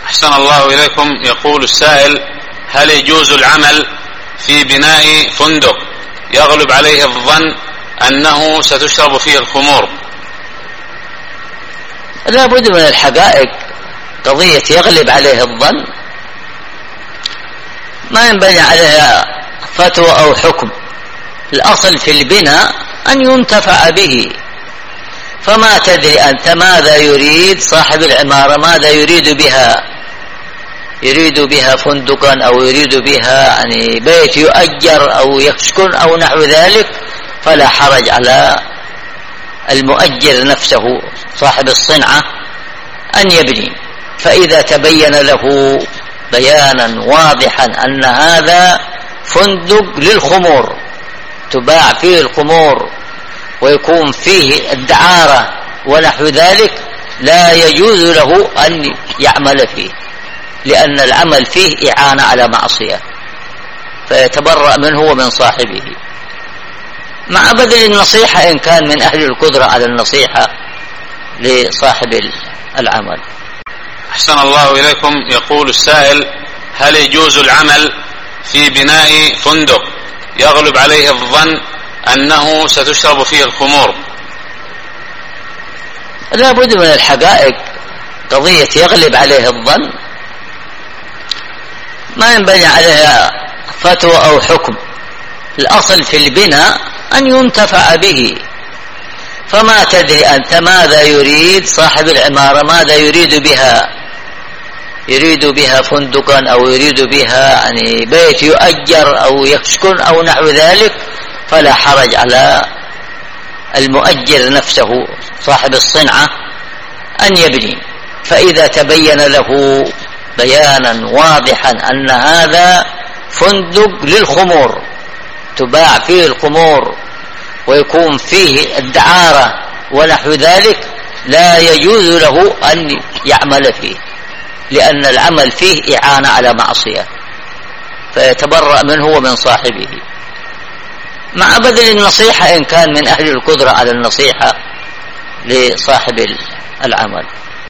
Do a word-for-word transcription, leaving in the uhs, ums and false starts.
أحسن الله إليكم. يقول السائل: هل يجوز العمل في بناء فندق يغلب عليه الظن أنه ستشرب فيه الخمور؟ لا بد من الحقائق. قضية يغلب عليه الظن ما ينبني عليها فتوى أو حكم. الأصل في البناء أن ينتفع به، فما تدري أنت ماذا يريد صاحب العمارة، ماذا يريد بها، يريد بها فندقا أو يريد بها يعني بيت يؤجر أو يسكن أو نحو ذلك، فلا حرج على المؤجر نفسه صاحب الصنعة أن يبني. فإذا تبين له بيانا واضحا أن هذا فندق للخمور تباع فيه الخمور ويكون فيه الدعارة ونحو ذلك، لا يجوز له أن يعمل فيه، لأن العمل فيه إعانة على معصية، فيتبرأ منه ومن صاحبه، مع بذل النصيحة إن كان من أهل القدرة على النصيحة لصاحب العمل. أحسن الله إليكم. يقول السائل: هل يجوز العمل في بناء فندق يغلب عليه الظن أنه ستشرب فيه الخمور؟ لا بد من الحقائق. قضية يغلب عليه الظن ما ينبني عليها فتوى أو حكم. الأصل في البناء أن ينتفع به، فما تدري أنت ماذا يريد صاحب العمارة، ماذا يريد بها، يريد بها فندقا أو يريد بها يعني بيت يؤجر أو يسكن أو نحو ذلك، فلا حرج على المؤجر نفسه صاحب الصنعة أن يبني. فإذا تبين له بيانا واضحا أن هذا فندق للخمور تباع فيه الخمور ويكون فيه الدعارة ونحو ذلك، لا يجوز له أن يعمل فيه، لأن العمل فيه إعانة على معصية، فيتبرأ منه ومن صاحبه، مع بذل النصيحة إن كان من أهل القدرة على النصيحة لصاحب العمل.